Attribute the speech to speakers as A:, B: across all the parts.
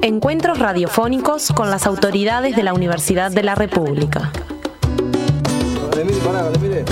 A: Encuentros radiofónicos con las autoridades de la Universidad de la República.
B: Mire.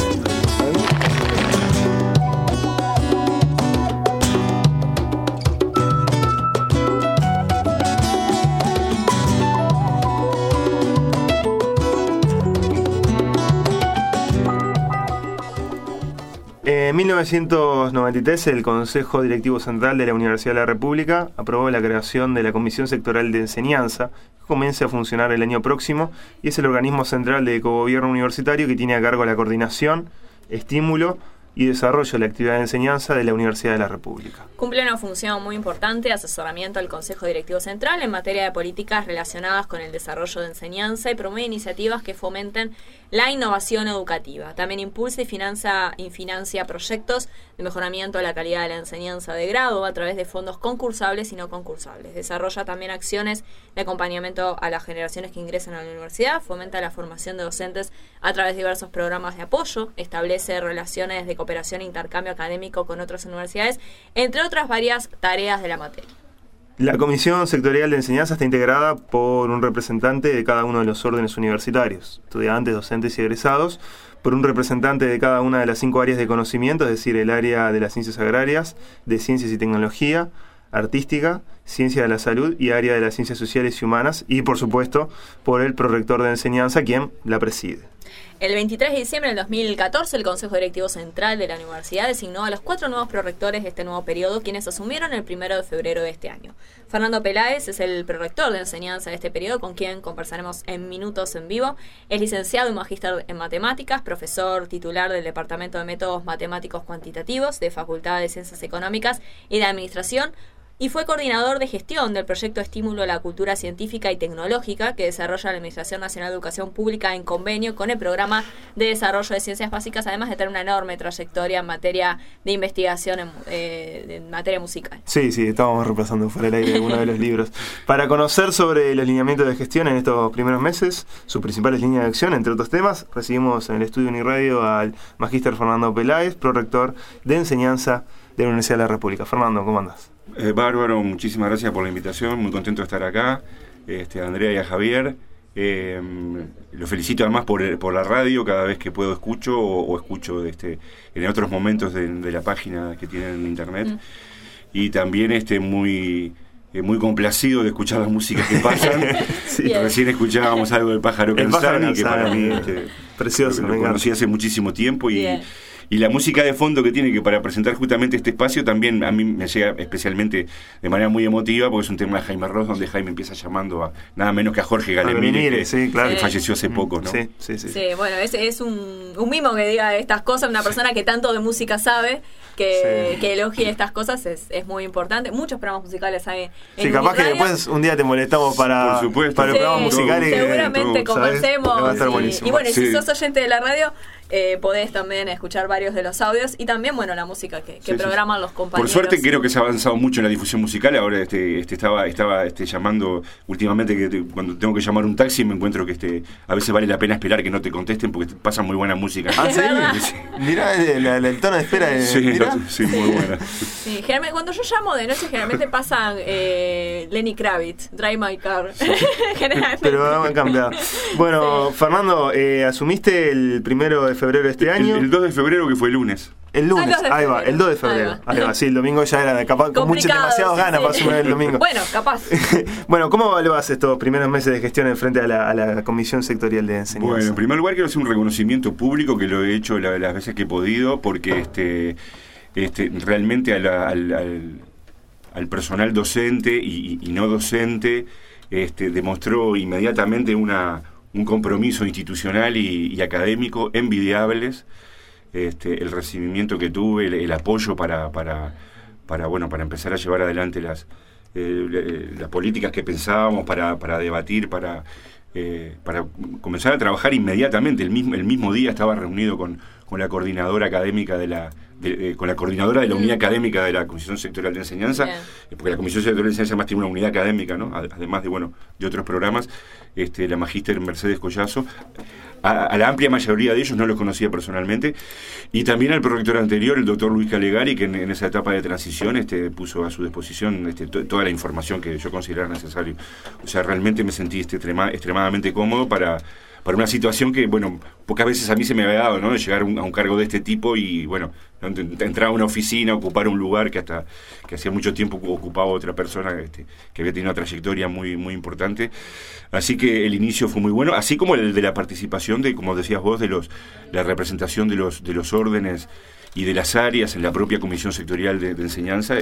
B: 1993, el Consejo Directivo Central de la Universidad de la República aprobó la creación de la Comisión Sectorial de Enseñanza, que comienza a funcionar el año próximo y es el organismo central de cogobierno universitario que tiene a cargo la coordinación, estímulo y desarrollo de la actividad de enseñanza de la Universidad de la República.
C: Cumple una función muy importante de asesoramiento al Consejo Directivo Central en materia de políticas relacionadas con el desarrollo de enseñanza y promueve iniciativas que fomenten la innovación educativa. También impulsa y financia proyectos de mejoramiento de la calidad de la enseñanza de grado a través de fondos concursables y no concursables. Desarrolla también acciones de acompañamiento a las generaciones que ingresan a la universidad, fomenta la formación de docentes a través de diversos programas de apoyo, establece relaciones de cooperación e intercambio académico con otras universidades, entre otras varias tareas de la materia.
B: La Comisión Sectorial de Enseñanza está integrada por un representante de cada uno de los órdenes universitarios, estudiantes, docentes y egresados, por un representante de cada una de las 5 áreas de conocimiento, es decir, el área de las ciencias agrarias, de ciencias y tecnología, artística, ciencia de la salud y área de las ciencias sociales y humanas, y por supuesto por el prorector de enseñanza, quien la preside.
C: El 23 de diciembre del 2014, el Consejo Directivo Central de la Universidad designó a los 4 nuevos prorectores de este nuevo periodo, quienes asumieron el 1 de febrero de este año. Fernando Peláez es el prorector de enseñanza de este periodo, con quien conversaremos en minutos en vivo. Es licenciado y magíster en matemáticas, profesor titular del Departamento de Métodos Matemáticos Cuantitativos de Facultad de Ciencias Económicas y de Administración, y fue coordinador de gestión del proyecto Estímulo a la Cultura Científica y Tecnológica que desarrolla la Administración Nacional de Educación Pública en convenio con el Programa de Desarrollo de Ciencias Básicas, además de tener una enorme trayectoria en materia de investigación en materia musical.
B: Sí, estábamos repasando fuera del aire algunos de los libros. Para conocer sobre los lineamientos de gestión en estos primeros meses, sus principales líneas de acción, entre otros temas, recibimos en el estudio Uniradio al magíster Fernando Peláez, prorector de enseñanza de la Universidad de la República. Fernando, ¿cómo andás?
D: Bárbaro, muchísimas gracias por la invitación, muy contento de estar acá, a Andrea y a Javier. Lo felicito además por la radio, cada vez que puedo escucho o escucho en otros momentos de la página que tienen en internet. Y también muy complacido de escuchar las músicas que pasan. Sí. Recién escuchábamos algo del Pájaro Canzani, que para mí
B: precioso,
D: lo conocí hace muchísimo tiempo y la música de fondo que tiene, que para presentar justamente este espacio también a mí me llega especialmente de manera muy emotiva, porque es un tema de Jaime Ross, donde Jaime empieza llamando a nada menos que a Jorge Galemire, que falleció hace poco, ¿no?
B: Sí,
C: bueno, es un mimo que diga estas cosas, una persona que tanto de música sabe, que elogie estas cosas es muy importante. Muchos programas musicales hay en
B: capaz que después un día te molestamos para los programas musicales.
C: Seguramente conversemos.
B: Va a estar buenísimo.
C: Y bueno, si sos oyente de la radio, podés también escuchar varios de los audios y también, la música que programan los compañeros.
D: Por suerte creo que se ha avanzado mucho en la difusión musical. Ahora estaba llamando últimamente, que cuando tengo que llamar un taxi me encuentro que a veces vale la pena esperar que no te contesten porque pasan muy buena música.
B: ¿Ah, sí? Mirá el tono de espera.
D: Sí, muy buena.
C: Sí, generalmente, cuando yo llamo de noche generalmente pasan Lenny Kravitz, Drive My Car. Generalmente.
B: Pero han cambiado. Bueno, Fernando, asumiste el 1 de febrero de este año.
D: El 2 de febrero, que fue el lunes.
B: El lunes, ahí va, el 2 de febrero. Ahí va, sí, el domingo ya era capaz con demasiadas ganas para asumir el domingo.
C: Bueno, capaz.
B: Bueno, ¿cómo evaluás estos primeros meses de gestión en frente a la Comisión Sectorial de Enseñanza?
D: Bueno, en primer lugar quiero hacer un reconocimiento público, que lo he hecho las veces que he podido, porque realmente al personal docente y no docente demostró inmediatamente un compromiso institucional y académico envidiables. El recibimiento que tuve, el apoyo para empezar a llevar adelante las políticas que pensábamos, para debatir, para comenzar a trabajar inmediatamente. El mismo día estaba reunido con la coordinadora académica de con la coordinadora de la unidad académica de la Comisión Sectorial de Enseñanza, porque la Comisión Sectorial de Enseñanza además tiene una unidad académica, ¿no? Además de otros programas, la magíster Mercedes Collazo. A la amplia mayoría de ellos no los conocía personalmente, y también al prorector anterior, el doctor Luis Calegari, que en esa etapa de transición puso a su disposición toda la información que yo consideraba necesario. O sea, realmente me sentí extremadamente cómodo para una situación que, bueno, pocas veces a mí se me había dado, ¿no? De llegar a un cargo de este tipo y, bueno, entrar a una oficina, ocupar un lugar que hacía mucho tiempo ocupaba otra persona que había tenido una trayectoria muy, muy importante. Así que el inicio fue muy bueno, así como el de la participación de, como decías vos, la representación de los órdenes y de las áreas en la propia Comisión Sectorial de Enseñanza,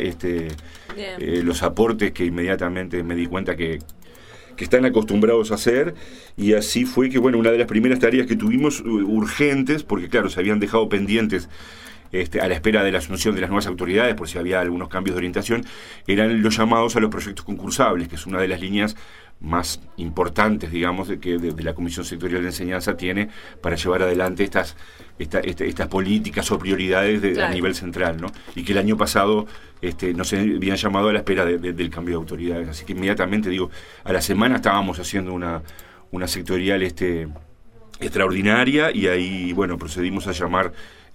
D: los aportes que inmediatamente me di cuenta que están acostumbrados a hacer, y así fue que, bueno, una de las primeras tareas que tuvimos urgentes, porque claro, se habían dejado pendientes a la espera de la asunción de las nuevas autoridades, por si había algunos cambios de orientación, eran los llamados a los proyectos concursables, que es una de las líneas más importantes, digamos, de la Comisión Sectorial de Enseñanza tiene para llevar adelante estas políticas o prioridades a nivel central, ¿no? Y que el año pasado nos habían llamado a la espera del cambio de autoridades. Así que inmediatamente, a la semana estábamos haciendo una sectorial extraordinaria, y ahí, bueno, procedimos a llamar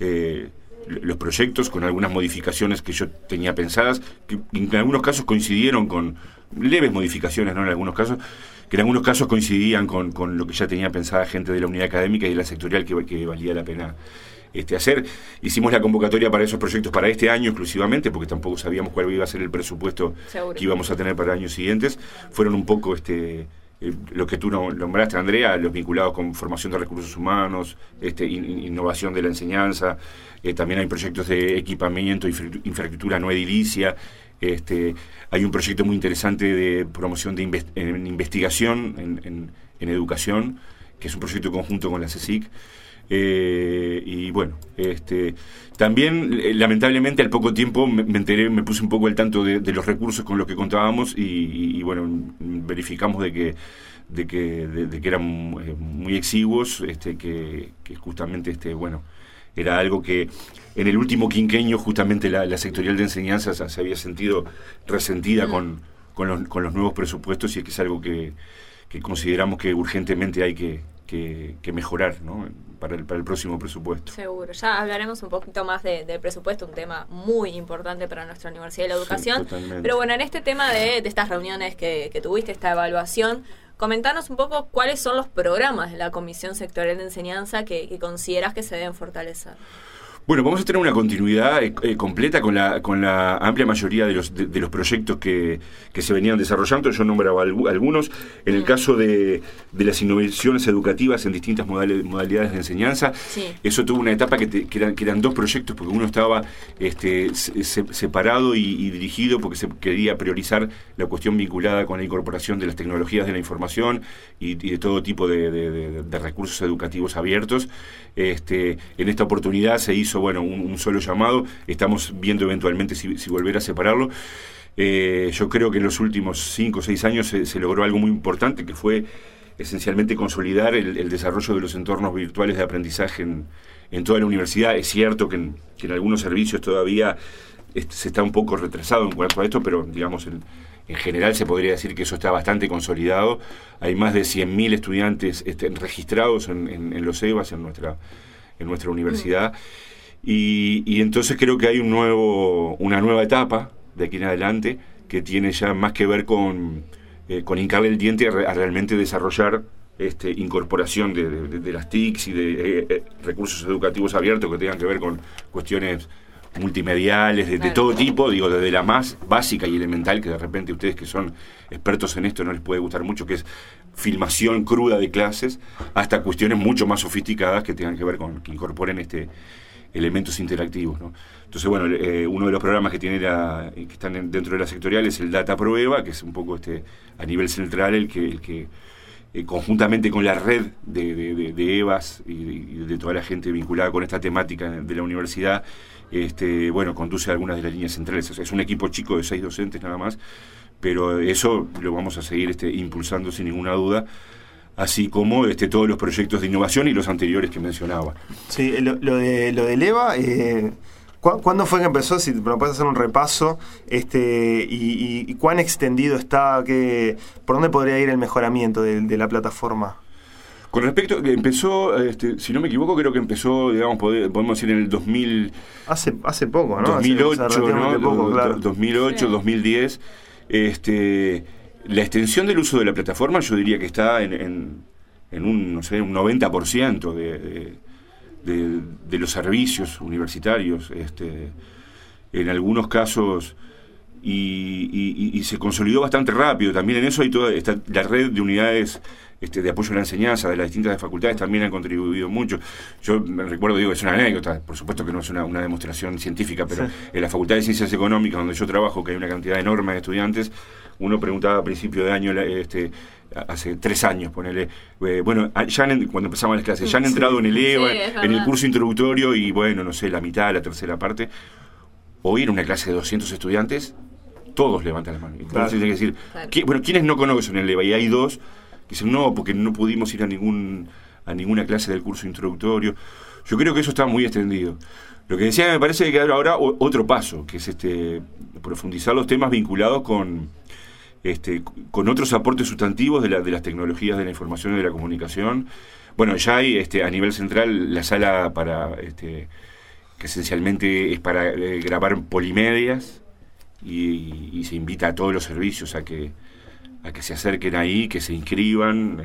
D: los proyectos con algunas modificaciones que yo tenía pensadas, que en algunos casos coincidieron con leves modificaciones, ¿no? En algunos casos coincidían con lo que ya tenía pensada gente de la unidad académica y de la sectorial que valía la pena hacer. Hicimos la convocatoria para esos proyectos para este año exclusivamente, porque tampoco sabíamos cuál iba a ser el presupuesto que íbamos a tener para años siguientes. Fueron un poco lo que tú nombraste, Andrea, los vinculados con formación de recursos humanos, innovación de la enseñanza. También hay proyectos de equipamiento, infraestructura no edilicia. Hay un proyecto muy interesante de promoción de investigación en educación, que es un proyecto conjunto con la CSIC. Y bueno, también lamentablemente al poco tiempo me puse un poco al tanto de los recursos con los que contábamos, y bueno, verificamos de que eran muy exiguos, que justamente bueno, era algo que en el último quinquenio justamente la sectorial de enseñanza se había sentido resentida con los nuevos presupuestos, y es que es algo que consideramos que urgentemente hay que mejorar, ¿no? para el próximo presupuesto.
C: Seguro, ya hablaremos un poquito más del presupuesto, un tema muy importante para nuestra Universidad de la Educación. Sí, pero bueno, en este tema de estas reuniones que tuviste, esta evaluación, comentanos un poco cuáles son los programas de la Comisión Sectorial de Enseñanza que consideras que se deben fortalecer.
D: Bueno, vamos a tener una continuidad completa con la amplia mayoría de los proyectos que se venían desarrollando. Yo nombraba algunos. En el caso de las innovaciones educativas en distintas modalidades de enseñanza, eso tuvo una etapa que eran dos proyectos, porque uno estaba separado y dirigido porque se quería priorizar la cuestión vinculada con la incorporación de las tecnologías de la información y de todo tipo de recursos educativos abiertos. En esta oportunidad se hizo un solo llamado. Estamos viendo eventualmente si volver a separarlo. Yo creo que en los últimos 5 o 6 años se logró algo muy importante, que fue esencialmente consolidar el desarrollo de los entornos virtuales de aprendizaje en toda la universidad. Es cierto que en algunos servicios todavía se está un poco retrasado en cuanto a esto, pero digamos en general se podría decir que eso está bastante consolidado. Hay más de 100.000 estudiantes registrados en los EVAs en nuestra universidad. Y entonces creo que hay una nueva etapa de aquí en adelante que tiene ya más que ver con hincarle el diente a realmente desarrollar incorporación de las TICs y de recursos educativos abiertos que tengan que ver con cuestiones multimediales, de todo tipo, desde la más básica y elemental, que de repente ustedes que son expertos en esto no les puede gustar mucho, que es filmación cruda de clases, hasta cuestiones mucho más sofisticadas que tengan que ver con que incorporen elementos interactivos, ¿no? Entonces, bueno, uno de los programas que están dentro de la sectorial es el Data Prueba, que es un poco a nivel central el que conjuntamente con la red de EVAs y de toda la gente vinculada con esta temática de la universidad, conduce a algunas de las líneas centrales. Es un equipo chico de 6 docentes nada más, pero eso lo vamos a seguir impulsando sin ninguna duda, así como todos los proyectos de innovación y los anteriores que mencionaba.
B: Sí, lo del EVA, ¿Cuándo fue que empezó? Si me puedes hacer un repaso, y cuán extendido está, ¿por dónde podría ir el mejoramiento de la plataforma?
D: Con respecto, empezó, si no me equivoco, creo que empezó, digamos, podemos decir en el 2000...
B: Hace poco, ¿no?
D: 2008, ¿no?
B: Poco, claro.
D: 2008, sí. 2010. La extensión del uso de la plataforma yo diría que está en un, no sé, un 90% de los servicios universitarios, en algunos casos, y se consolidó bastante rápido. También en eso hay toda la red de unidades de apoyo a la enseñanza de las distintas facultades también han contribuido mucho. Yo me recuerdo, es una anécdota, por supuesto que no es una demostración científica, pero sí, en la Facultad de Ciencias Económicas, donde yo trabajo, que hay una cantidad enorme de estudiantes, uno preguntaba a principio de año, hace 3 años, ponele, bueno, cuando empezaban las clases, ya han entrado en el EVA, en el curso introductorio, y bueno, no sé, la mitad, la tercera parte. Hoy en una clase de 200 estudiantes, todos levantan la mano. Entonces hay que decir, ¿quiénes no conocen el EVA? Y hay 2 que dicen, no, porque no pudimos ir a ninguna clase del curso introductorio. Yo creo que eso está muy extendido. Lo que decía, me parece que hay ahora otro paso, que es profundizar los temas vinculados con otros aportes sustantivos de las tecnologías de la información y de la comunicación. Bueno, ya hay a nivel central la sala que esencialmente es para grabar polimedias, y se invita a todos los servicios a que se acerquen ahí, que se inscriban,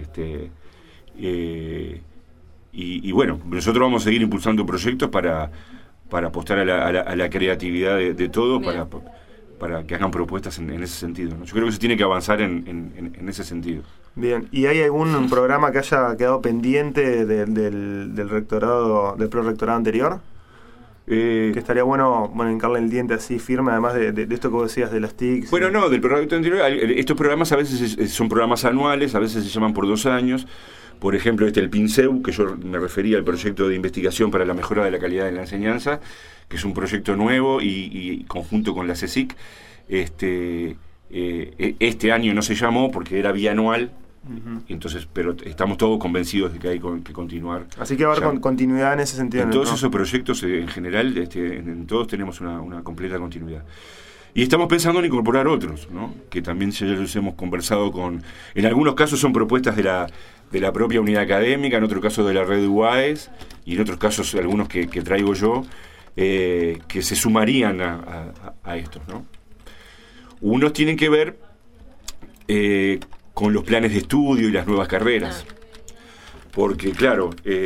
D: y bueno, nosotros vamos a seguir impulsando proyectos para apostar a la creatividad de todos, para que hagan propuestas en ese sentido, ¿no? Yo creo que se tiene que avanzar en ese sentido.
B: Bien, ¿y hay algún programa que haya quedado pendiente del rectorado, del prorectorado anterior? Que estaría bueno hincarle el diente así firme, además de esto que vos decías de las TICs.
D: Bueno, no, del prorectorado anterior, estos programas a veces son programas anuales, a veces se llaman por 2 años. Por ejemplo, el PINSEU, que yo me refería al proyecto de investigación para la mejora de la calidad de la enseñanza, que es un proyecto nuevo y conjunto con la CSIC. Este año no se llamó porque era bianual. Entonces, pero estamos todos convencidos de que hay que continuar.
B: Así que va a haber continuidad en ese sentido.
D: En todos esos proyectos, en general, en todos tenemos una completa continuidad. Y estamos pensando en incorporar otros, ¿no? Que también ya los hemos conversado en algunos casos son propuestas de la propia unidad académica, en otros casos de la red de UAES, y en otros casos algunos que traigo yo, que se sumarían a estos, ¿no? Unos tienen que ver con los planes de estudio y las nuevas carreras, porque claro,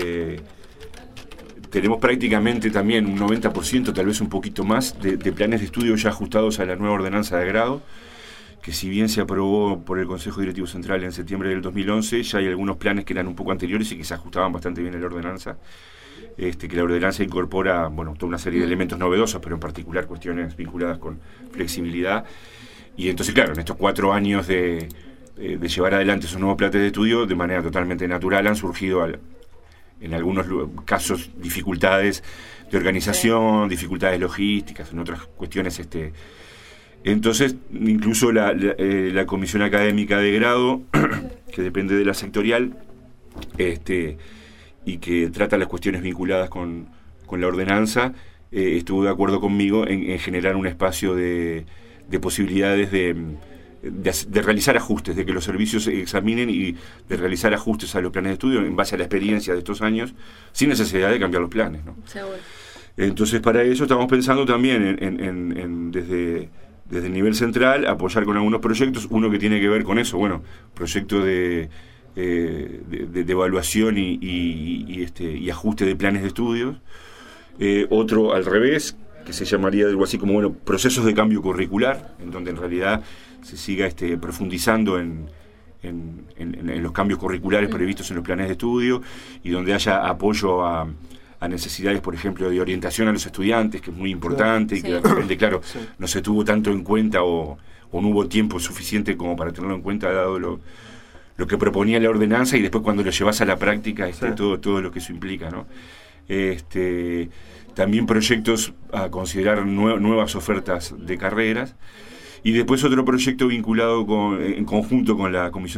D: tenemos prácticamente también un 90%, tal vez un poquito más, de planes de estudio ya ajustados a la nueva ordenanza de grado, que si bien se aprobó por el Consejo Directivo Central en septiembre del 2011, ya hay algunos planes que eran un poco anteriores y que se ajustaban bastante bien a la ordenanza, que la ordenanza incorpora, toda una serie de elementos novedosos, pero en particular cuestiones vinculadas con flexibilidad. Y entonces, claro, en estos 4 años de llevar adelante esos nuevos planes de estudio, de manera totalmente natural han surgido en algunos casos dificultades de organización, dificultades logísticas, en otras cuestiones. Entonces, incluso la Comisión Académica de Grado, que depende de la sectorial, y que trata las cuestiones vinculadas con la ordenanza, estuvo de acuerdo conmigo en generar un espacio de posibilidades de realizar ajustes, de que los servicios se examinen y de realizar ajustes a los planes de estudio en base a la experiencia de estos años, sin necesidad de cambiar los planes, ¿no?
C: Seguro.
D: Entonces, para eso estamos pensando también desde el nivel central apoyar con algunos proyectos, uno que tiene que ver con eso, proyecto de evaluación y ajuste de planes de estudios, otro al revés, que se llamaría algo así como procesos de cambio curricular, en donde en realidad se siga profundizando en los cambios curriculares previstos en los planes de estudio, y donde haya apoyo a necesidades, por ejemplo, de orientación a los estudiantes, que es muy importante, y que de repente, no se tuvo tanto en cuenta o no hubo tiempo suficiente como para tenerlo en cuenta, dado lo que proponía la ordenanza, y después cuando lo llevas a la práctica, todo lo que eso implica, ¿no? También proyectos a considerar nuevas ofertas de carreras, y después otro proyecto vinculado en conjunto con la comisión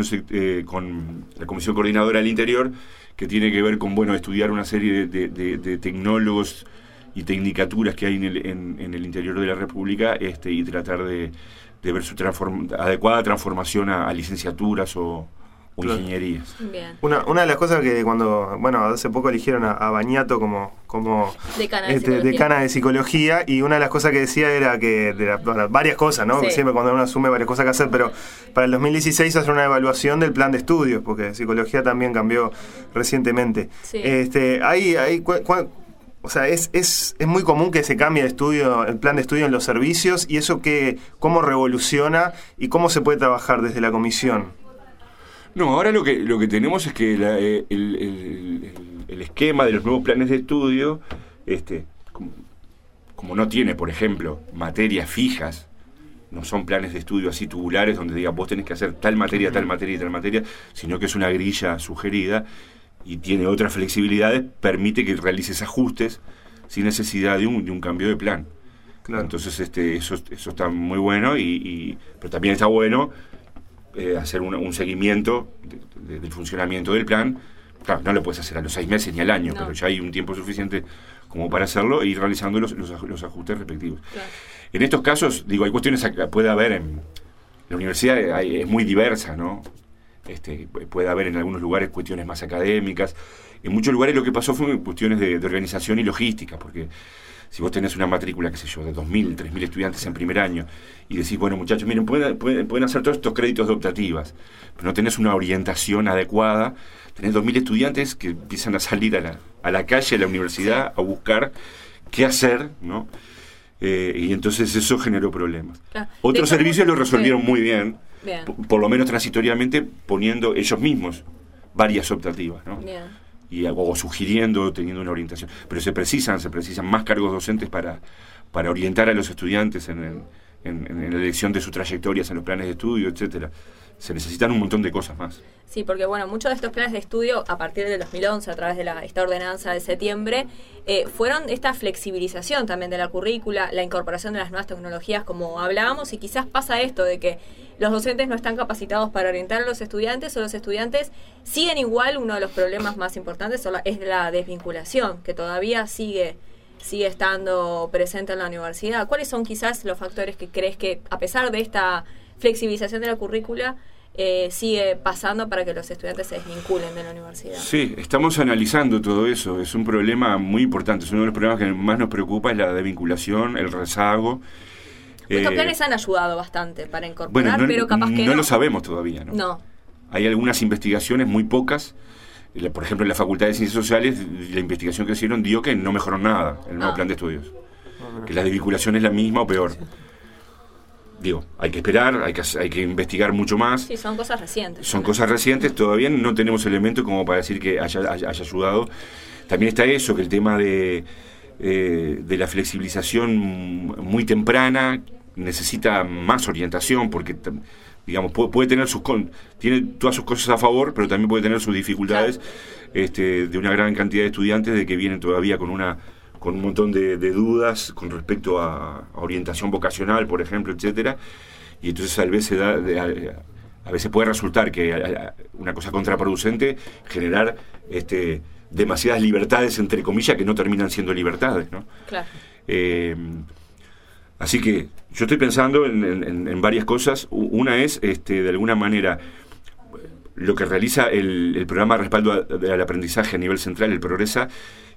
D: coordinadora del interior, que tiene que ver con estudiar una serie de tecnólogos y tecnicaturas que hay en el interior de la República, y tratar de ver su adecuada transformación a licenciaturas o ingenierías.
C: Bien.
B: Una de las cosas que hace poco eligieron a Bañato como decana de psicología, y una de las cosas que decía era que, varias cosas, ¿no?
C: Sí.
B: Siempre cuando uno asume varias cosas que hacer, pero para el 2016 hacer una evaluación del plan de estudios, porque psicología también cambió recientemente.
C: Sí.
B: O sea, es muy común que se cambie el plan de estudio en los servicios, y eso cómo revoluciona y cómo se puede trabajar desde la comisión.
D: No, ahora lo que tenemos es que el esquema de los nuevos planes de estudio, como no tiene, por ejemplo, materias fijas, no son planes de estudio así tubulares donde diga vos tenés que hacer tal materia, tal materia y tal materia, sino que es una grilla sugerida y tiene otras flexibilidades, permite que realices ajustes sin necesidad de un cambio de plan.
B: Claro.
D: Entonces eso está muy bueno, pero también está bueno hacer un seguimiento del funcionamiento del plan. Claro, no lo puedes hacer a los 6 meses ni al año, pero ya hay un tiempo suficiente como para hacerlo e ir realizando los ajustes respectivos.
C: Claro.
D: En estos casos, hay cuestiones que puede haber en la universidad, es muy diversa, ¿no? Puede haber en algunos lugares cuestiones más académicas. En muchos lugares lo que pasó fue cuestiones de organización y logística, porque si vos tenés una matrícula, qué sé yo, de 2.000, 3.000 estudiantes en primer año, y decís, bueno, muchachos, miren, pueden hacer todos estos créditos de optativas, pero no tenés una orientación adecuada, tenés 2.000 estudiantes que empiezan a salir a la calle, a la universidad, a buscar qué hacer, ¿no? Y entonces eso generó problemas.
C: Claro.
D: Otros servicios lo resolvieron muy bien,
C: Bien.
D: por lo menos transitoriamente, poniendo ellos mismos varias optativas, ¿no?
C: Bien.
D: O sugiriendo, teniendo una orientación. Pero se precisan más cargos docentes para orientar a los estudiantes en la elección de sus trayectorias, en los planes de estudio, etcétera. Se necesitan un montón de cosas más.
C: Sí, porque muchos de estos planes de estudio, a partir del 2011, a través de esta ordenanza de septiembre, fueron esta flexibilización también de la currícula, la incorporación de las nuevas tecnologías, como hablábamos, y quizás pasa esto de que los docentes no están capacitados para orientar a los estudiantes, o los estudiantes siguen igual. Uno de los problemas más importantes es la desvinculación, que todavía sigue estando presente en la universidad. ¿Cuáles son quizás los factores que crees que, a pesar de esta flexibilización de la currícula, sigue pasando para que los estudiantes se desvinculen de la universidad?
D: Sí, estamos analizando todo eso. Es un problema muy importante. Es uno de los problemas que más nos preocupa, es la desvinculación, el rezago.
C: Estos planes han ayudado bastante para incorporar, pero capaz que no.
D: No lo sabemos todavía, ¿no?
C: No.
D: Hay algunas investigaciones, muy pocas. Por ejemplo, en la Facultad de Ciencias Sociales, la investigación que hicieron dio que no mejoró nada el nuevo plan de estudios. Que la desvinculación es la misma o peor. Hay que esperar, hay que investigar mucho más.
C: Sí, son cosas recientes.
D: Son cosas recientes, todavía no tenemos elementos como para decir que haya ayudado. También está eso, que el tema de la flexibilización muy temprana necesita más orientación, porque puede tener tiene todas sus cosas a favor, pero también puede tener sus dificultades, claro. De una gran cantidad de estudiantes de que vienen todavía con un montón de dudas con respecto a orientación vocacional, por ejemplo, etcétera, y entonces a veces puede resultar que una cosa contraproducente generar demasiadas libertades, entre comillas, que no terminan siendo libertades, ¿no? Claro. Así que yo estoy pensando en varias cosas. Una es, de alguna manera, lo que realiza el programa de respaldo al aprendizaje a nivel central, el Progresa.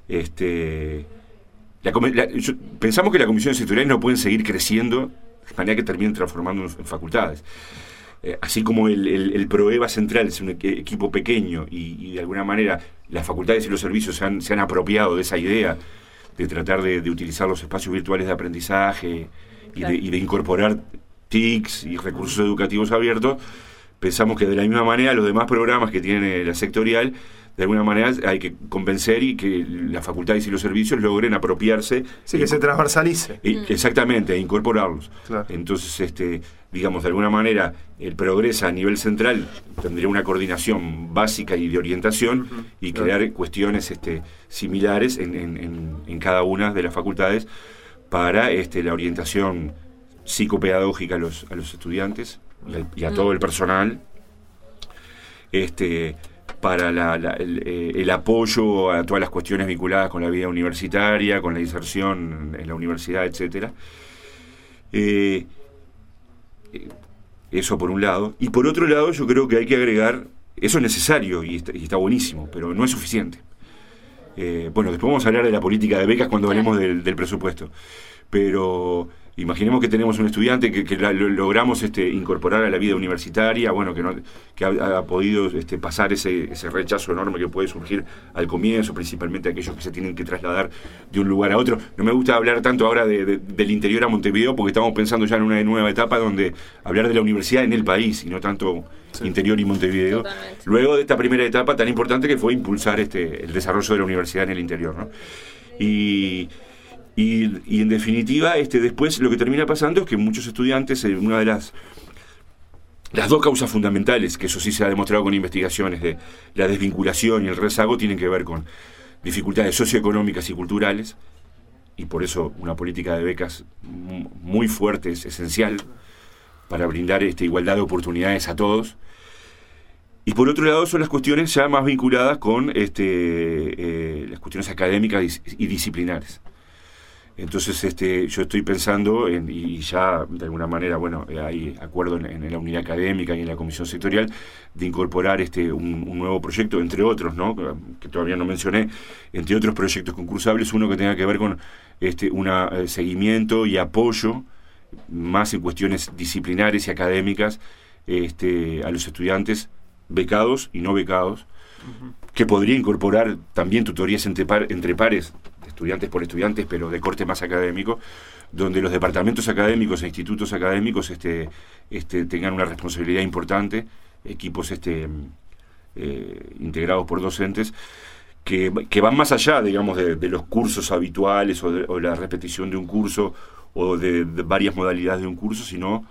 D: Pensamos que las comisiones sectoriales no pueden seguir creciendo de manera que terminen transformándonos en facultades. Así como el ProEva central es un equipo pequeño y de alguna manera las facultades y los servicios se han apropiado de esa idea de tratar de utilizar los espacios virtuales de aprendizaje y de incorporar TICs y recursos educativos abiertos, pensamos que de la misma manera los demás programas que tiene la sectorial, de alguna manera hay que convencer y que las facultades y los servicios logren apropiarse.
B: Sí, que se transversalice.
D: Exactamente, e incorporarlos.
B: Claro.
D: Entonces, de alguna manera, el Progresa a nivel central tendría una coordinación básica y de orientación, y crear cuestiones similares en cada una de las facultades para la orientación psicopedagógica a los estudiantes y a todo el personal, para el apoyo a todas las cuestiones vinculadas con la vida universitaria, con la inserción en la universidad, etcétera. Eso por un lado. Y por otro lado, yo creo que hay que agregar, eso es necesario y está buenísimo, pero no es suficiente. Bueno, después vamos a hablar de la política de becas cuando hablemos del presupuesto. Pero imaginemos que tenemos un estudiante que logramos incorporar a la vida universitaria, bueno, que ha podido pasar ese rechazo enorme que puede surgir al comienzo, principalmente aquellos que se tienen que trasladar de un lugar a otro. No me gusta hablar tanto ahora del interior a Montevideo, porque estamos pensando ya en una nueva etapa donde hablar de la universidad en el país y no tanto interior y Montevideo.
C: Totalmente.
D: Luego de esta primera etapa tan importante que fue impulsar el desarrollo de la universidad en el interior, ¿no? Y en definitiva, después lo que termina pasando es que muchos estudiantes, una de las dos causas fundamentales, que eso sí se ha demostrado con investigaciones, de la desvinculación y el rezago, tienen que ver con dificultades socioeconómicas y culturales, y por eso una política de becas muy fuerte es esencial para brindar igualdad de oportunidades a todos. Y por otro lado son las cuestiones ya más vinculadas con las cuestiones académicas y disciplinares. Entonces yo estoy pensando y ya de alguna manera, bueno, hay acuerdo en la unidad académica y en la comisión sectorial de incorporar un nuevo proyecto, entre otros, ¿no?, que todavía no mencioné, entre otros proyectos concursables, uno que tenga que ver con un seguimiento y apoyo más en cuestiones disciplinares y académicas a los estudiantes becados y no becados, que podría incorporar también tutorías entre pares, estudiantes por estudiantes, pero de corte más académico, donde los departamentos académicos e institutos académicos tengan una responsabilidad importante, equipos integrados por docentes, que van más allá, digamos, de los cursos habituales o la repetición de un curso o de varias modalidades de un curso, sino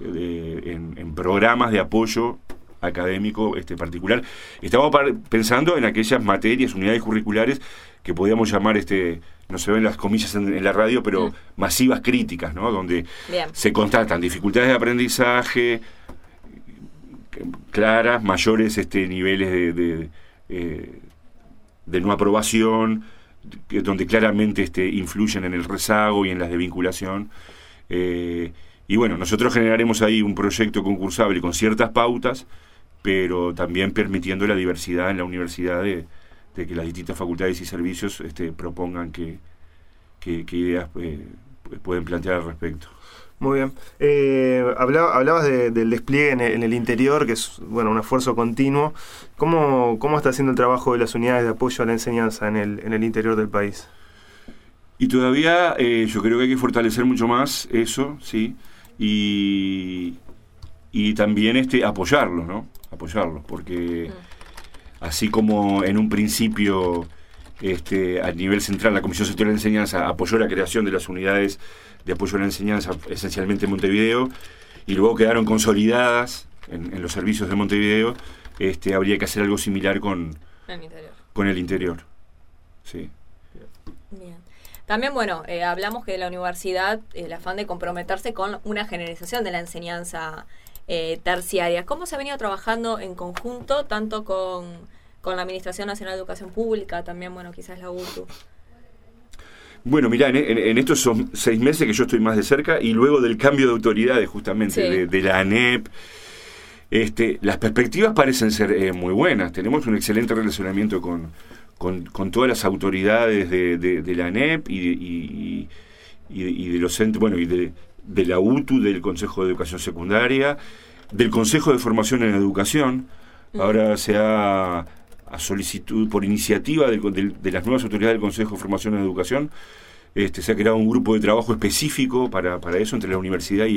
D: en programas de apoyo académico particular. Estamos pensando en aquellas materias, unidades curriculares que podríamos llamar, no se ven las comillas en la radio, pero masivas críticas, ¿no?, donde se constatan dificultades de aprendizaje claras, mayores niveles de no aprobación, donde claramente influyen en el rezago y en la desvinculación. Y bueno, nosotros generaremos ahí un proyecto concursable con ciertas pautas, pero también permitiendo la diversidad en la universidad de que las distintas facultades y servicios propongan qué ideas pueden plantear al respecto.
B: Muy bien. Hablabas del despliegue en el interior, que es, bueno, un esfuerzo continuo. ¿Cómo está haciendo el trabajo de las unidades de apoyo a la enseñanza en el interior del país?
D: Y todavía yo creo que hay que fortalecer mucho más eso, ¿sí? Y también apoyarlos, ¿no? Apoyarlos, porque así como en un principio a nivel central la Comisión Sectorial de Enseñanza apoyó la creación de las unidades de apoyo a la enseñanza esencialmente en Montevideo, y luego quedaron consolidadas en los servicios de Montevideo, habría que hacer algo similar con el interior. Sí.
C: Bien. También, bueno, hablamos que de la universidad, el afán de comprometerse con una generalización de la enseñanza terciaria. ¿Cómo se ha venido trabajando en conjunto, tanto con la Administración Nacional de Educación Pública, también, bueno, quizás la UTU?
D: Bueno, mirá, en estos son 6 meses que yo estoy más de cerca, y luego del cambio de autoridades, justamente, de la ANEP, las perspectivas parecen ser muy buenas. Tenemos un excelente relacionamiento con todas las autoridades de la ANEP y de los centros, bueno, y de la UTU, del Consejo de Educación Secundaria, del Consejo de Formación en Educación. Ahora se ha, a solicitud, por iniciativa de las nuevas autoridades del Consejo de Formación en Educación, se ha creado un grupo de trabajo específico para eso, entre la universidad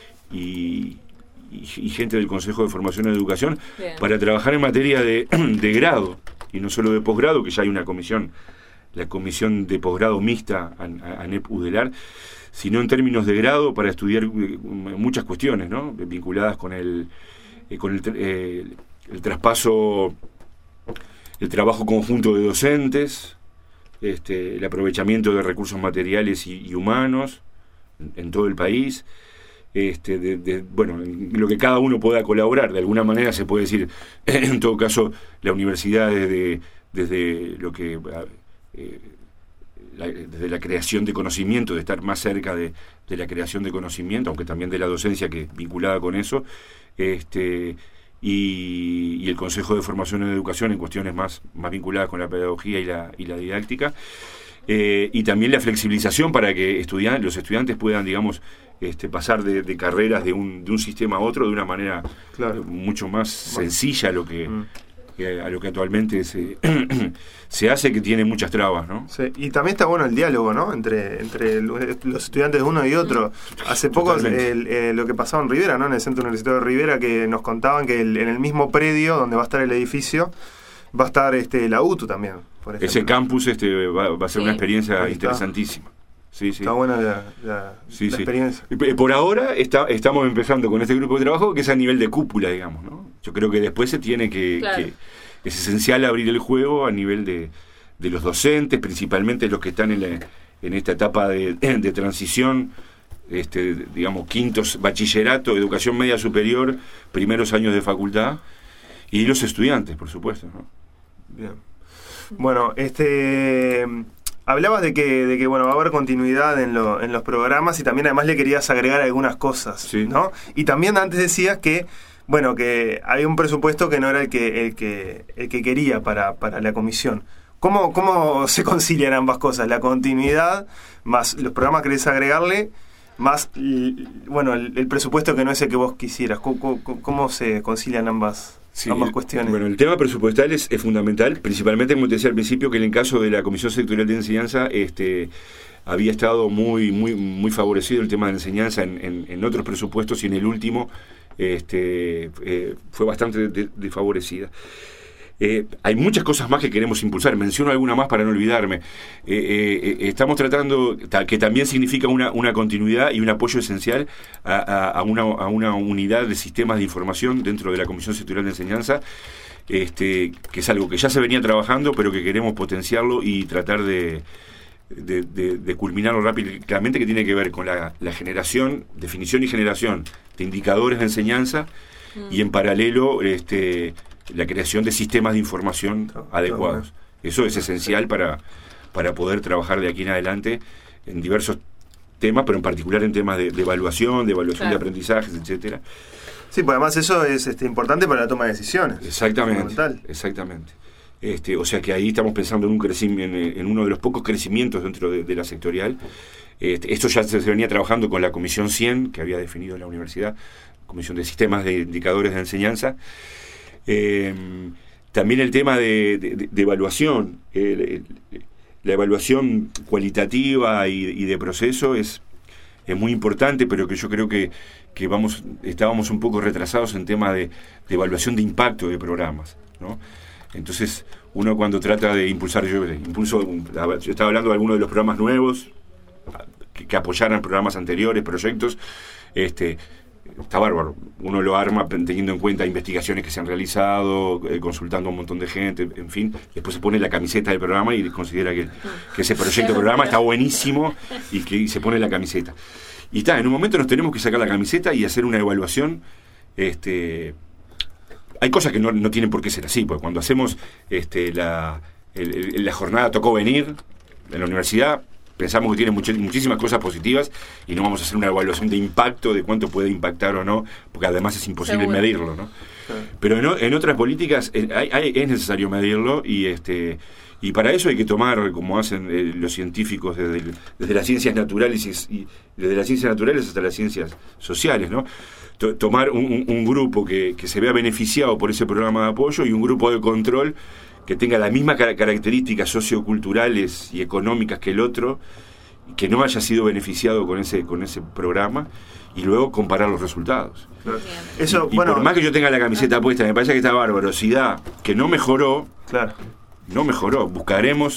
D: y gente del Consejo de Formación en Educación. Bien. Para trabajar en materia de grado, y no solo de posgrado, que ya hay una comisión, la comisión de posgrado mixta ANEP-UDELAR, sino en términos de grado, para estudiar muchas cuestiones, ¿no?, vinculadas con el traspaso, el trabajo conjunto de docentes, el aprovechamiento de recursos materiales y humanos en todo el país, bueno, en lo que cada uno pueda colaborar. De alguna manera se puede decir, en todo caso, la universidad desde lo que desde la creación de conocimiento, de estar más cerca de la creación de conocimiento, aunque también de la docencia que vinculada con eso, y el Consejo de Formación en Educación en cuestiones más vinculadas con la pedagogía y la didáctica, y también la flexibilización para que los estudiantes puedan, digamos, pasar de carreras de un sistema a otro de una manera mucho más sencilla a lo que actualmente se hace, que tiene muchas trabas, ¿no?
B: Sí. Y también está bueno el diálogo, ¿no? Entre los estudiantes de uno y otro. Hace poco lo que pasaba en Rivera, ¿no? En el Centro Universitario de Rivera, que nos contaban que en el mismo predio donde va a estar el edificio va a estar la UTU también, por ejemplo.
D: Ese campus va a ser una experiencia interesantísima. Sí.
B: Está buena la experiencia.
D: Por ahora estamos empezando con este grupo de trabajo que es a nivel de cúpula, digamos, ¿no? Yo creo que después se tiene que es esencial abrir el juego a nivel de los docentes, principalmente los que están en esta etapa de transición, digamos, quintos, bachillerato, educación media superior, primeros años de facultad, y los estudiantes, por supuesto, ¿no?
B: Bien. Bueno, hablabas de que bueno, va a haber continuidad en los programas, y también además le querías agregar algunas cosas,
D: sí,
B: ¿no? Y también antes decías que bueno, que había un presupuesto que no era el que quería para la comisión. ¿Cómo se concilian ambas cosas? La continuidad más los programas que querés agregarle, más bueno, el presupuesto que no es el que vos quisieras. ¿Cómo se concilian ambas cuestiones?
D: Bueno, el tema presupuestal es fundamental, principalmente, como te decía al principio, que en el caso de la Comisión Sectorial de Enseñanza había estado muy favorecido el tema de la enseñanza en otros presupuestos, y en el último fue bastante desfavorecida. Hay muchas cosas más que queremos impulsar. Menciono alguna más para no olvidarme. Estamos tratando, que también significa una continuidad y un apoyo esencial a una unidad de sistemas de información dentro de la Comisión Sectorial de Enseñanza, que es algo que ya se venía trabajando, pero que queremos potenciarlo y tratar de culminarlo rápidamente, que tiene que ver con la definición y generación de indicadores de enseñanza, y en paralelo la creación de sistemas de información adecuados. Eso es esencial para poder trabajar de aquí en adelante en diversos temas, pero en particular en temas de evaluación de aprendizajes, etcétera.
B: Sí, pues además eso es importante para la toma de decisiones.
D: Exactamente. O sea que ahí estamos pensando en un crecimiento, en uno de los pocos crecimientos dentro de la sectorial. Esto ya se venía trabajando con la Comisión 100, que había definido la universidad, Comisión de Sistemas de Indicadores de Enseñanza. También el tema de evaluación, la evaluación cualitativa y de proceso es muy importante, pero que yo creo que estábamos un poco retrasados en tema de evaluación de impacto de programas, ¿no? Entonces, uno cuando trata de impulsar, yo estaba hablando de algunos de los programas nuevos que apoyaran programas anteriores, proyectos, está bárbaro. Uno lo arma teniendo en cuenta investigaciones que se han realizado, consultando a un montón de gente, en fin. Después se pone la camiseta del programa y considera que ese proyecto de programa está buenísimo y se pone la camiseta. Y en un momento nos tenemos que sacar la camiseta y hacer una evaluación. Hay cosas que no tienen por qué ser así, porque cuando hacemos la jornada Tocó Venir en la universidad, pensamos que tiene muchísimas cosas positivas, y no vamos a hacer una evaluación de impacto, de cuánto puede impactar o no, porque además es imposible medirlo, ¿no? Sí. Pero en otras políticas es necesario medirlo, y para eso hay que tomar, como hacen los científicos desde las ciencias naturales y desde las ciencias naturales hasta las ciencias sociales, ¿no? Tomar un grupo que se vea beneficiado por ese programa de apoyo, y un grupo de control que tenga las mismas características socioculturales y económicas que el otro, que no haya sido beneficiado con ese programa, y luego comparar los resultados.
B: Claro.
D: Y por más que yo tenga la camiseta puesta, me parece que está bárbaro. Si da que no mejoró, buscaremos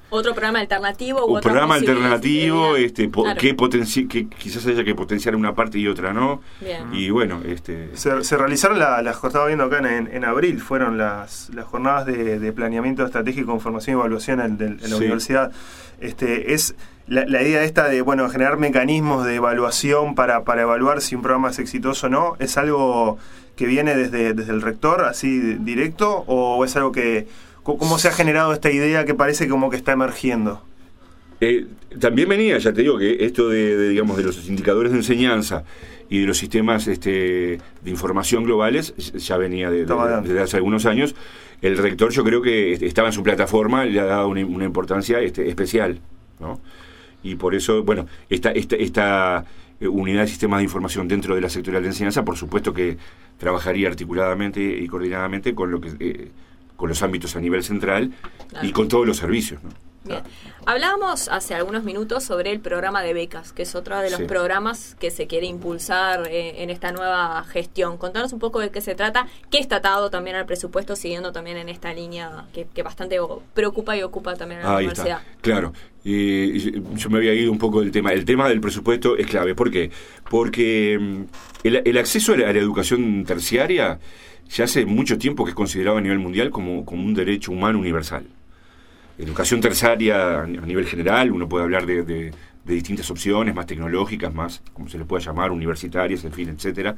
C: Otro programa alternativo
D: un
C: otra
D: programa alternativo,
C: claro.
D: que quizás haya que potenciar una parte y otra no.
C: Bien.
D: Y bueno,
B: Se realizaron estaba viendo acá en abril, fueron las jornadas de planeamiento estratégico, información y evaluación en la universidad. Es la idea esta de generar mecanismos de evaluación para evaluar si un programa es exitoso o no. ¿Es algo que viene desde el rector, así directo, o es algo que... ¿Cómo se ha generado esta idea que parece como que está emergiendo?
D: También venía, ya te digo, que esto de los indicadores de enseñanza y de los sistemas de información globales ya venía desde hace algunos años. El rector, yo creo que estaba en su plataforma, le ha dado una importancia especial, ¿no? Y por eso, esta unidad de sistemas de información dentro de la sectorial de enseñanza, por supuesto que trabajaría articuladamente y coordinadamente con con los ámbitos a nivel central, claro, y con todos los servicios, ¿no?
C: Bien. Hablábamos hace algunos minutos sobre el programa de becas, que es otro de los programas que se quiere impulsar en esta nueva gestión. Contanos un poco de qué se trata, qué está atado también al presupuesto, siguiendo también en esta línea que bastante preocupa y ocupa también a la universidad.
D: Está. Claro, yo me había ido un poco del tema. El tema del presupuesto es clave. ¿Por qué? Porque el acceso a la educación terciaria ya hace mucho tiempo que es considerado a nivel mundial como un derecho humano universal. Educación terciaria a nivel general, uno puede hablar de distintas opciones, más tecnológicas, más, como se le pueda llamar, universitarias, en fin, etcétera.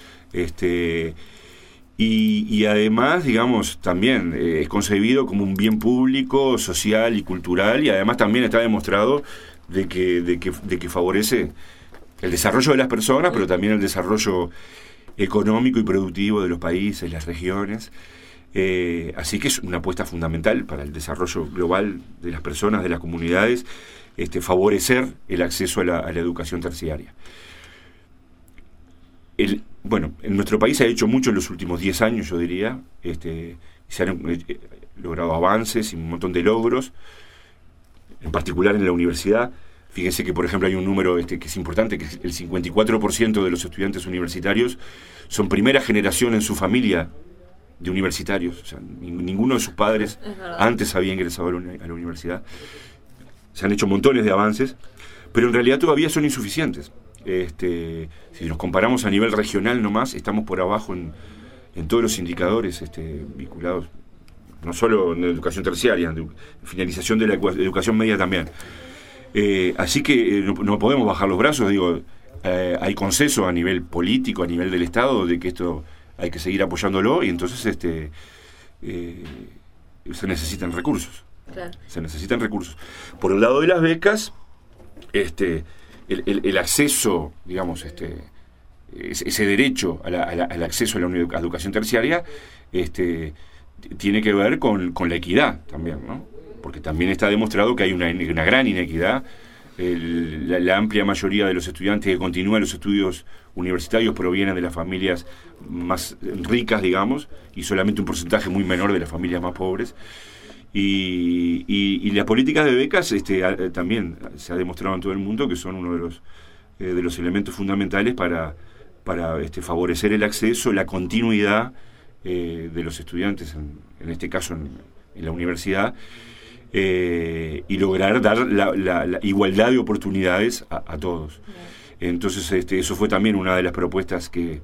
D: Y además, digamos, también es concebido como un bien público, social y cultural, y además también está demostrado de que favorece el desarrollo de las personas, pero también el desarrollo económico y productivo de los países, las regiones. Así que es una apuesta fundamental para el desarrollo global de las personas, de las comunidades, favorecer el acceso a la educación terciaria. En nuestro país se ha hecho mucho en los últimos 10 años, yo diría. Se han logrado avances y un montón de logros, en particular en la universidad. Fíjense que, por ejemplo, hay un número que es importante, que el 54% de los estudiantes universitarios son primera generación en su familia de universitarios. O sea, ninguno de sus padres antes había ingresado a la universidad. Se han hecho montones de avances, pero en realidad todavía son insuficientes. Si nos comparamos a nivel regional nomás, estamos por abajo en todos los indicadores vinculados, no solo en educación terciaria, en finalización de la educación media también. Así que no podemos bajar los brazos. Hay consenso a nivel político, a nivel del Estado, de que esto hay que seguir apoyándolo, y entonces se necesitan recursos.
C: Claro. Se
D: necesitan recursos. Por el lado de las becas, el acceso, digamos, ese derecho al acceso a la educación terciaria, tiene que ver con la equidad también, ¿no? Porque también está demostrado que hay una gran inequidad. La amplia mayoría de los estudiantes que continúan los estudios universitarios provienen de las familias más ricas, digamos, y solamente un porcentaje muy menor de las familias más pobres. Y las políticas de becas también se ha demostrado en todo el mundo que son uno de los elementos fundamentales para favorecer el acceso, la continuidad de los estudiantes, en este caso en la universidad, y lograr dar la igualdad de oportunidades a todos. Entonces eso fue también una de las propuestas que,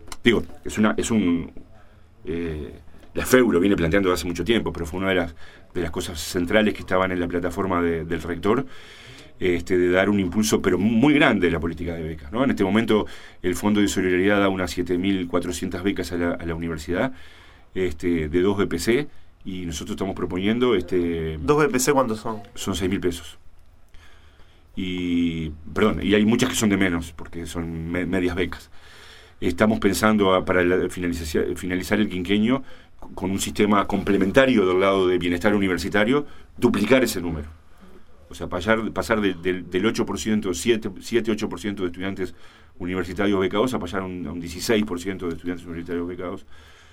D: la FEU lo viene planteando desde hace mucho tiempo, pero fue una de las cosas centrales que estaban en la plataforma del rector, de dar un impulso pero muy grande a la política de becas, ¿no? En este momento el Fondo de Solidaridad da unas 7.400 becas a la universidad, de 2 BPC, y nosotros estamos proponiendo... ¿2
B: BPC cuántos son?
D: Son 6.000 pesos. Y hay muchas que son de menos, porque son medias becas. Estamos pensando para finalizar el quinquenio con un sistema complementario del lado de bienestar universitario, duplicar ese número. O sea, pasar del 8%, 7-8% de estudiantes universitarios becados a pasar a un 16% de estudiantes universitarios becados,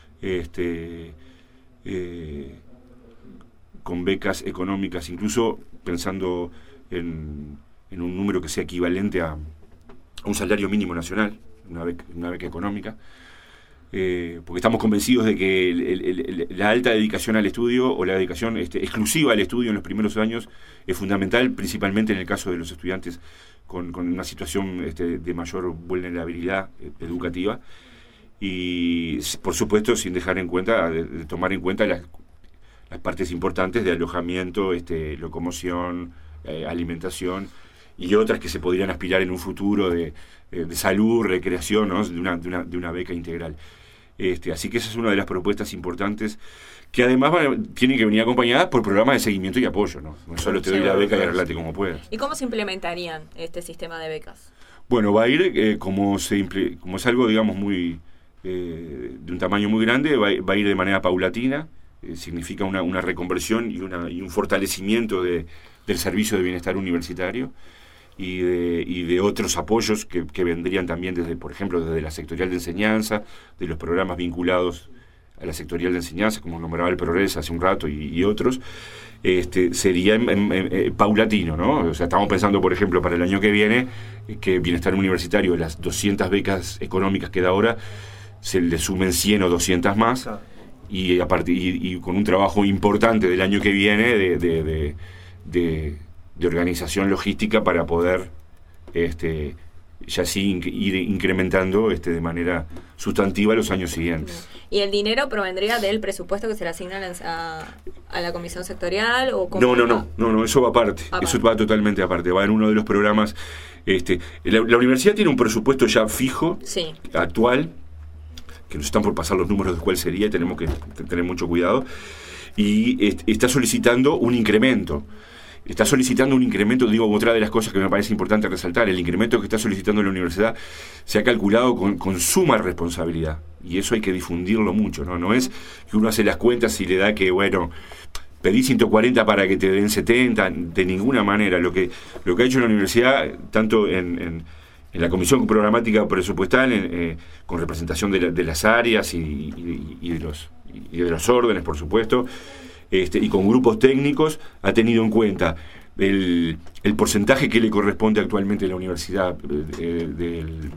D: con becas económicas, incluso pensando en un número que sea equivalente a un salario mínimo nacional, una beca económica, porque estamos convencidos de que la alta dedicación al estudio o la dedicación exclusiva al estudio en los primeros años es fundamental, principalmente en el caso de los estudiantes con una situación de mayor vulnerabilidad educativa, y por supuesto sin dejar en cuenta, de tomar en cuenta las partes importantes de alojamiento, locomoción, alimentación y otras que se podrían aspirar en un futuro de salud, recreación, ¿no? de una beca integral. Así que esa es una de las propuestas importantes que además tienen que venir acompañadas por programas de seguimiento y apoyo, ¿no? No solo te doy la beca y arreglate como puedas.
C: ¿Y cómo se implementarían este sistema de becas?
D: Bueno, va a ir, como es algo, digamos, muy de un tamaño muy grande, va a ir de manera paulatina. Significa una reconversión y un fortalecimiento del servicio de bienestar universitario y de otros apoyos que vendrían también por ejemplo, desde la sectorial de enseñanza, de los programas vinculados a la sectorial de enseñanza, como nombraba el Progres hace un rato, y otros. Sería paulatino, ¿no? O sea, estamos pensando, por ejemplo, para el año que viene, que bienestar universitario, de las 200 becas económicas que da ahora, se le sumen 100 o 200 más. Y con un trabajo importante del año que viene de organización logística para poder ya sí ir incrementando de manera sustantiva los años siguientes.
C: ¿Y el dinero provendría del presupuesto que se le asigna a la comisión sectorial? ¿O
D: No, eso va aparte. Eso va totalmente aparte. Va en uno de los programas. La universidad tiene un presupuesto ya fijo, actual, que nos están por pasar los números de cuál sería, y tenemos que tener mucho cuidado, y está solicitando un incremento. Digo, otra de las cosas que me parece importante resaltar, el incremento que está solicitando la universidad se ha calculado con suma responsabilidad, y eso hay que difundirlo mucho, ¿no? No es que uno hace las cuentas y le da que, bueno, pedí 140 para que te den 70, de ninguna manera. Lo que ha hecho la universidad, tanto en la Comisión Programática Presupuestal, con representación de las áreas y de los órdenes, por supuesto, y con grupos técnicos, ha tenido en cuenta el porcentaje que le corresponde actualmente a la universidad del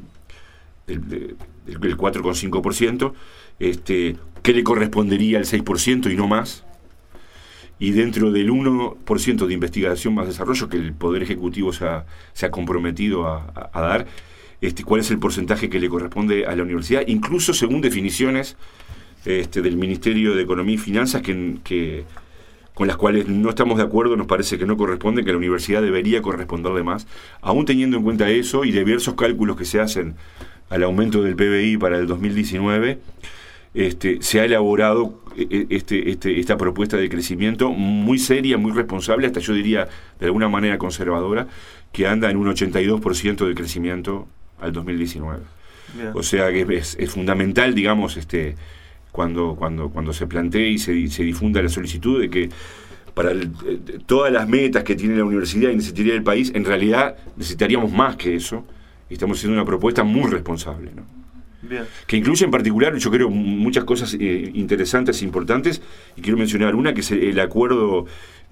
D: 4,5%, que le correspondería al 6% y no más, y dentro del 1% de investigación más desarrollo que el Poder Ejecutivo se ha comprometido a dar, cuál es el porcentaje que le corresponde a la universidad, incluso según definiciones del Ministerio de Economía y Finanzas con las cuales no estamos de acuerdo. Nos parece que no corresponde, que la universidad debería corresponderle más, aún teniendo en cuenta eso y diversos cálculos que se hacen al aumento del PBI para el 2019. Se ha elaborado esta propuesta de crecimiento muy seria, muy responsable, hasta yo diría de alguna manera conservadora, que anda en un 82% de crecimiento al 2019. Bien. O sea que es fundamental, digamos, cuando se plantee y se difunda la solicitud de que para todas las metas que tiene la universidad y necesitaría el país, en realidad necesitaríamos más que eso, y estamos haciendo una propuesta muy responsable, ¿no? Bien. Que incluye en particular, yo creo, muchas cosas interesantes e importantes, y quiero mencionar una, que es el acuerdo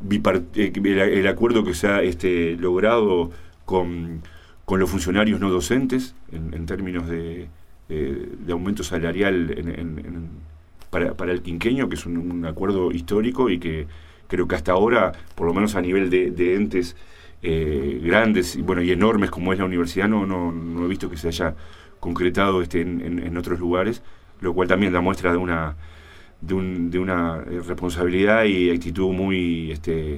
D: que se ha logrado con los funcionarios no docentes en términos de aumento salarial para el quinquenio, que es un acuerdo histórico y que creo que hasta ahora, por lo menos a nivel de entes grandes y enormes como es la universidad, no he visto que se haya concretado en otros lugares, lo cual también da muestra de una responsabilidad y actitud muy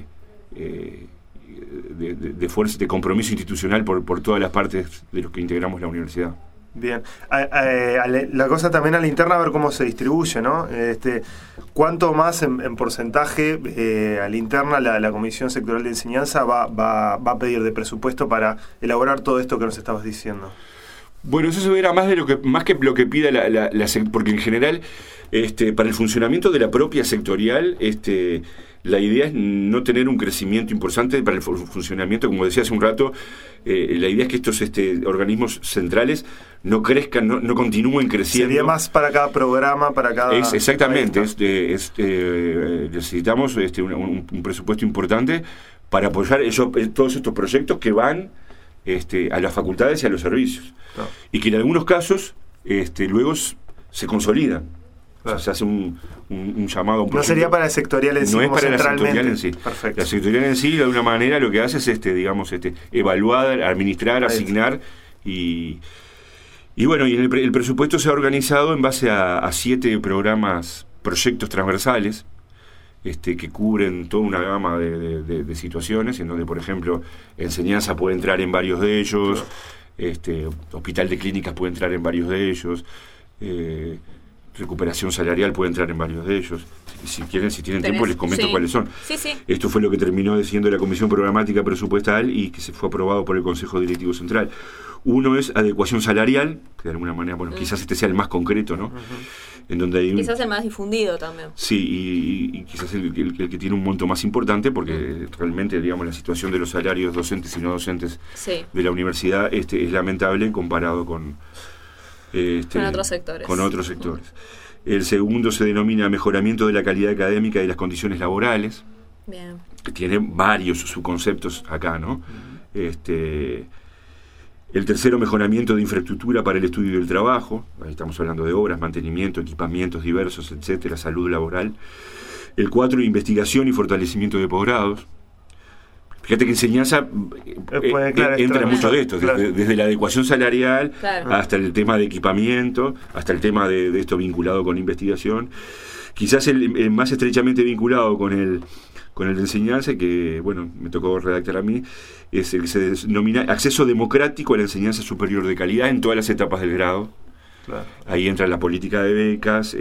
D: de fuerza, de compromiso institucional por todas las partes de los que integramos la universidad.
B: Bien, la cosa también a la interna, a ver cómo se distribuye, ¿no? ¿Cuánto más en porcentaje a la interna la Comisión Sectorial de Enseñanza va a pedir de presupuesto para elaborar todo esto que nos estabas diciendo?
D: Bueno, eso se verá más que lo que pida porque en general, para el funcionamiento de la propia sectorial, la idea es no tener un crecimiento importante para el funcionamiento. Como decía hace un rato, la idea es que estos organismos centrales no crezcan, no continúen creciendo. Sería
B: más para cada programa, para cada...
D: Exactamente, necesitamos un presupuesto importante para apoyar todos estos proyectos que van a las facultades y a los servicios. No. Y que en algunos casos luego se consolidan.
B: Claro.
D: O sea, se hace un llamado a un
B: No
D: proyecto.
B: sería para el sectorial en sí.
D: No es
B: como
D: para la
B: centralmente.
D: sectorial en sí.
B: Perfecto.
D: La sectorial en sí, de alguna manera, lo que hace es evaluar, administrar, asignar y bueno, y el presupuesto se ha organizado en base a 7 proyectos transversales que cubren toda una gama de situaciones, en donde, por ejemplo, enseñanza puede entrar en varios de ellos, hospital de clínicas puede entrar en varios de ellos, recuperación salarial puede entrar en varios de ellos. Si tienen tiempo les comento cuáles son.
C: Sí.
D: Esto fue lo que terminó siendo la Comisión Programática Presupuestal y que se fue aprobado por el Consejo Directivo Central. Uno es adecuación salarial, que de alguna manera, quizás este sea el más concreto, ¿no? En donde hay
C: quizás el más difundido también.
D: Sí, y quizás el que tiene un monto más importante, porque realmente, digamos, la situación de los salarios docentes y no docentes de la universidad es lamentable comparado con
C: otros sectores.
D: Con otros sectores. El segundo se denomina mejoramiento de la calidad académica y las condiciones laborales.
C: Bien.
D: Que tiene varios subconceptos acá, ¿no? El tercero, mejoramiento de infraestructura para el estudio del trabajo. Ahí estamos hablando de obras, mantenimiento, equipamientos diversos, etcétera, salud laboral. El 4, investigación y fortalecimiento de posgrados. Fíjate que enseñanza entra mucho de esto, desde la adecuación salarial hasta el tema de equipamiento, hasta el tema de esto vinculado con investigación. Quizás el más estrechamente vinculado con el de enseñanza, que me tocó redactar a mí, es el que se denomina acceso democrático a la enseñanza superior de calidad en todas las etapas del grado. Claro. Ahí entra la política de becas,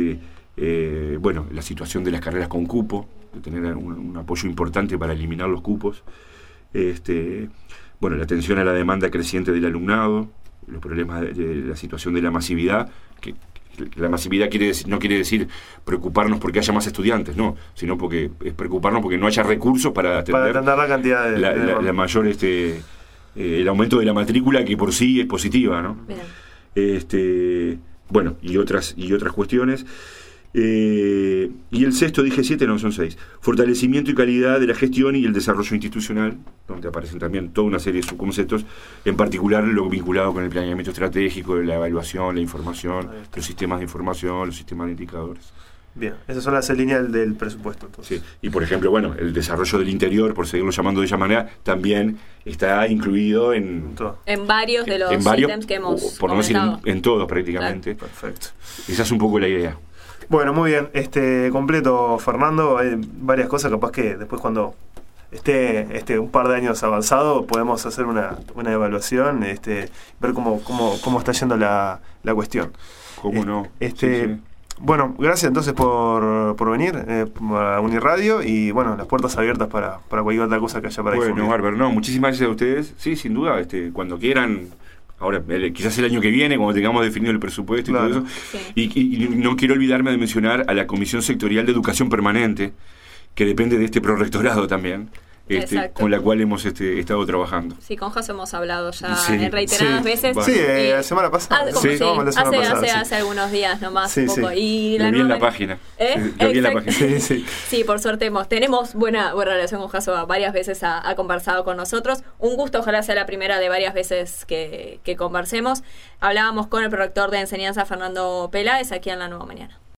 D: la situación de las carreras con cupo, de tener un apoyo importante para eliminar los cupos, la atención a la demanda creciente del alumnado, los problemas de la situación de la masividad, que la masividad no quiere decir preocuparnos porque haya más estudiantes, no, sino porque es preocuparnos porque no haya recursos para atender
B: la cantidad de
D: la mayor el aumento de la matrícula, que por sí es positiva, ¿no?
C: Bien.
D: Y otras cuestiones. Y el sexto, dije 7, no, son 6. Fortalecimiento y calidad de la gestión y el desarrollo institucional, donde aparecen también toda una serie de subconceptos, en particular lo vinculado con el planeamiento estratégico, la evaluación, la información, los sistemas de información, los sistemas de indicadores.
B: Bien, esas son las líneas del presupuesto, entonces.
D: Sí. Y por ejemplo, el desarrollo del interior, por seguirlo llamando de esa manera, también está incluido en
C: varios de los ítems que hemos
D: por no decir en todos prácticamente.
B: Claro. Perfecto.
D: Esa es un poco la idea.
B: Bueno, muy bien, completo, Fernando. Hay varias cosas, capaz que después cuando esté un par de años avanzado podemos hacer una evaluación, ver cómo está yendo la cuestión.
D: ¿Cómo no?
B: Sí. Bueno, gracias entonces por venir a Uniradio y las puertas abiertas para cualquier otra cosa que haya para difundir.
D: Bueno, Bárbaro, muchísimas gracias a ustedes. Sí, sin duda, cuando quieran. Ahora, quizás el año que viene, cuando tengamos definido el presupuesto y todo eso.
C: Sí.
D: Y no quiero olvidarme de mencionar a la Comisión Sectorial de Educación Permanente, que depende de este prorrectorado también, con la cual hemos estado trabajando.
C: Sí, con José hemos hablado ya en reiteradas veces.
B: Sí, la semana pasada.
C: Hace algunos días nomás. Un poco. Y
D: lo vi en la página. Lo vi en la página.
C: Sí, por suerte tenemos buena relación con José. Varias veces ha conversado con nosotros. Un gusto, ojalá sea la primera de varias veces que conversemos. Hablábamos con el prorector de enseñanza, Fernando Peláez, aquí en La Nueva Mañana.